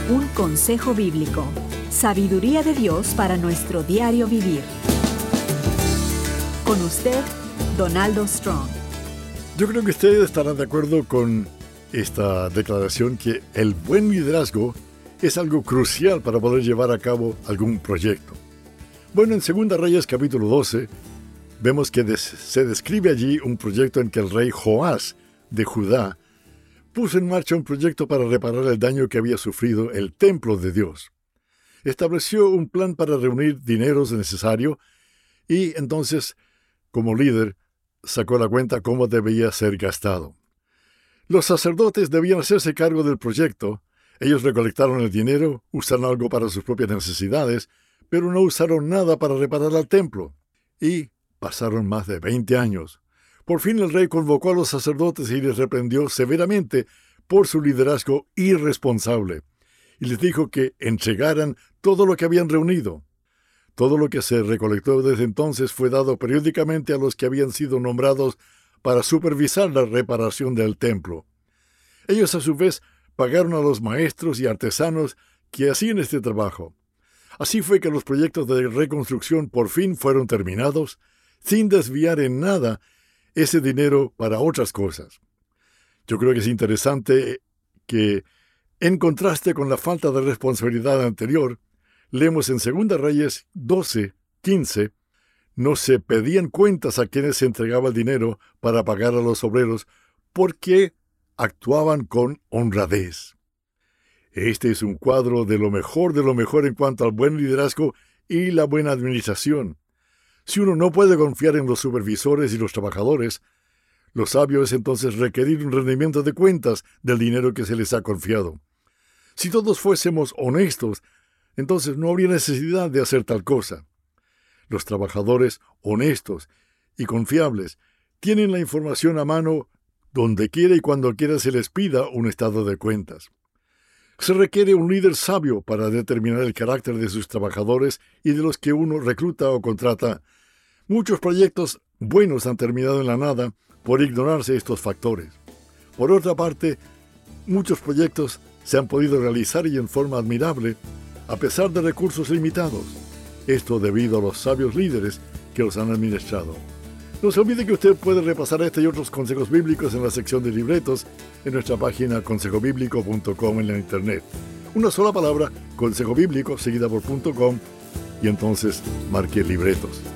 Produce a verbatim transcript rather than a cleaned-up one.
Un consejo bíblico. Sabiduría de Dios para nuestro diario vivir. Con usted, Donaldo Strong. Yo creo que usted estará de acuerdo con esta declaración que el buen liderazgo es algo crucial para poder llevar a cabo algún proyecto. Bueno, en Segunda Reyes capítulo doce, vemos que des- se describe allí un proyecto en que el rey Joás de Judá puso en marcha un proyecto para reparar el daño que había sufrido el templo de Dios. Estableció un plan para reunir dineros necesario y entonces, como líder, sacó la cuenta cómo debía ser gastado. Los sacerdotes debían hacerse cargo del proyecto. Ellos recolectaron el dinero, usaron algo para sus propias necesidades, pero no usaron nada para reparar el templo. Y pasaron más de veinte años. Por fin el rey convocó a los sacerdotes y les reprendió severamente por su liderazgo irresponsable, y les dijo que entregaran todo lo que habían reunido. Todo lo que se recolectó desde entonces fue dado periódicamente a los que habían sido nombrados para supervisar la reparación del templo. Ellos a su vez pagaron a los maestros y artesanos que hacían este trabajo. Así fue que los proyectos de reconstrucción por fin fueron terminados, sin desviar en nada ese dinero para otras cosas. Yo creo que es interesante que, en contraste con la falta de responsabilidad anterior, leemos en Segunda Reyes doce, quince, no se pedían cuentas a quienes se entregaba el dinero para pagar a los obreros porque actuaban con honradez. Este es un cuadro de lo mejor de lo mejor en cuanto al buen liderazgo y la buena administración. Si uno no puede confiar en los supervisores y los trabajadores, lo sabio es entonces requerir un rendimiento de cuentas del dinero que se les ha confiado. Si todos fuésemos honestos, entonces no habría necesidad de hacer tal cosa. Los trabajadores honestos y confiables tienen la información a mano donde quiera y cuando quiera se les pida un estado de cuentas. Se requiere un líder sabio para determinar el carácter de sus trabajadores y de los que uno recluta o contrata. Muchos proyectos buenos han terminado en la nada por ignorarse estos factores. Por otra parte, muchos proyectos se han podido realizar y en forma admirable a pesar de recursos limitados. Esto debido a los sabios líderes que los han administrado. No se olvide que usted puede repasar este y otros consejos bíblicos en la sección de libretos en nuestra página consejo bíblico punto com en la internet. Una sola palabra, consejo bíblico, seguida por .com, y entonces marque libretos.